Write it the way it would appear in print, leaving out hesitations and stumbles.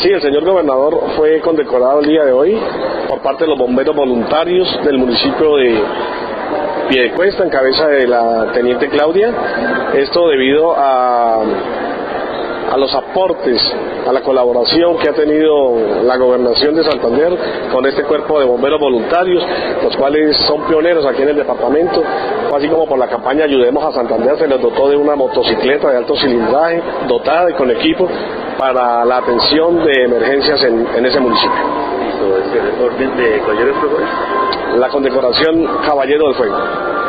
Sí, el señor gobernador fue condecorado el día de hoy por parte de los bomberos voluntarios del municipio de Piedecuesta, en cabeza de la teniente Claudia. Esto debido a los aportes, a la colaboración que ha tenido la gobernación de Santander con este cuerpo de bomberos voluntarios, los cuales son pioneros aquí en el departamento, así como por la campaña Ayudemos a Santander se les dotó de una motocicleta de alto cilindraje, dotada y con equipo para la atención de emergencias en ese municipio. ¿Orden de Caballero del Fuego? La condecoración Caballero del Fuego.